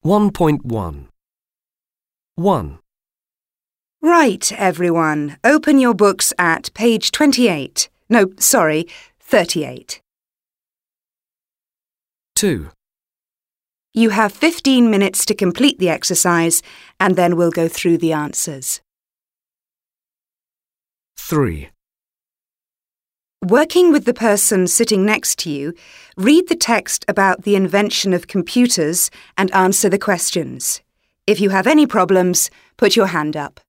1.1 1. Right, everyone. Open your books at page 28. No, sorry, 38. 2. You have 15 minutes to complete the exercise, and then we'll go through the answers. 3. Working with the person sitting next to you, read the text about the invention of computers and answer the questions. If you have any problems, put your hand up.